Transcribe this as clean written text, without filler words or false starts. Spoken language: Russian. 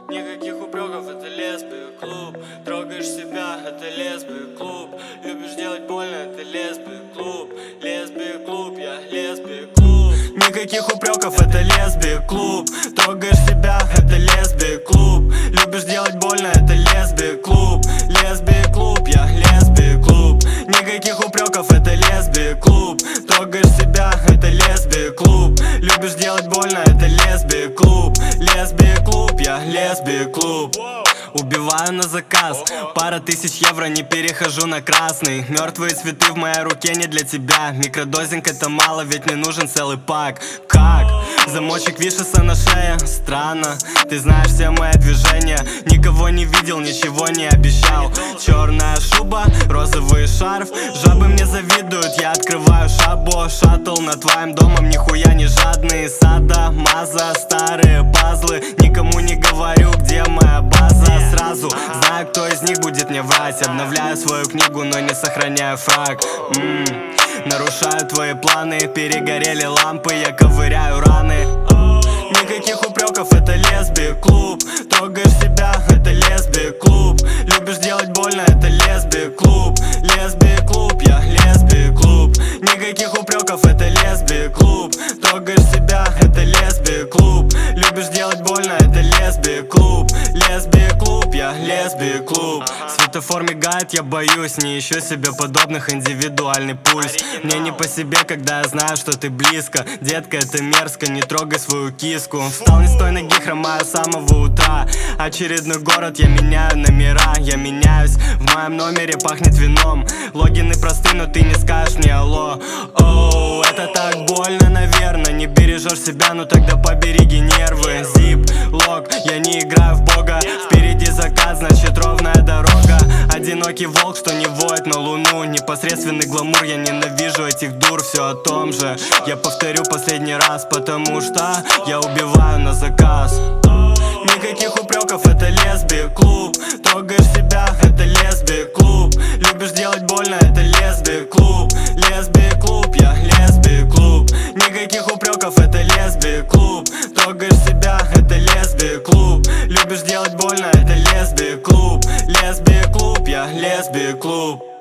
Никаких упреков, это лесбия клуб. Трогаешь себя, это лесбия клуб. Любишь делать больно, это лесбия клуб. Лесбия клуб, я лесбия клуб. Никаких упреков, это лесбия клуб. Трогаешь себя, это лесбия клуб. Любишь делать больно, это лесбия клуб. Лесбия клуб, я лесбия клуб. Никаких упреков, это лесбия клуб. Трогаешь себя, это лесбия клуб. Любишь делать больно, это лесбия клуб. Лесбия клуб, я лесбия клуб. Убиваю на заказ, пара тысяч евро, не перехожу на красный. Мертвые цветы в моей руке не для тебя. Микродозинг это мало, ведь мне нужен целый пак. Как? Замочек вишется на шее, странно. Ты знаешь все мои движения. Никого не видел, ничего не обещал. Черная шуба, розовый шарф. Жабы мне завидуют, я открываю шабо. Шаттл над твоим домом, нихуя не жадный. Сада, маза, старые пазлы. Никому не говорю, где моя база. Сразу знаю, кто из них будет мне врать. Обновляю свою книгу, но не сохраняю фраг. Нарушаю твои планы, перегорели лампы, я ковыряю раны. Никаких упреков, это лесбия клуб. Трогаешь себя, это лесбия клуб. Любишь делать больно, это лесбия клуб. Лесбия клуб, я лесбия клуб. Никаких упреков, это лесбия клуб. Трогаешь себя, это лесбия клуб. Любишь делать больно, это лесбия клуб. Лесбия клуб, я лесбия клуб. Светофор мигает, я боюсь, не ищу себе подобных, индивидуальный пульс. Мне не по себе, когда я знаю, что ты близко. Детка, это мерзко, не трогай свою киску. Встал не с той ноги, хромаю с самого утра. Очередной город, я меняю номера. Я меняюсь, в моем номере пахнет вином. Логины просты, но ты не скажешь мне алло. Оу, это так больно, наверное. Не бережешь себя, ну тогда побереги нервы. Зип, лог, я не играю в бога. Впереди закат, значит ровная дорога. Одинокий волк, что не воет на луну. Непосредственный гламур, я ненавижу этих дур. Все о том же, я повторю последний раз, потому что я убиваю на заказ. Никаких упреков, это лесбия клуб. Трогаешь себя, это лесбия клуб. Любишь делать больно, это лесбия клуб. Лесбия клуб, я лесбия клуб. Никаких упреков, это лесбия клуб. Трогаешь себя, это лесбия клуб. Любишь делать больно, это лесбия клуб. Лесбия клуб, я лесбия клуб.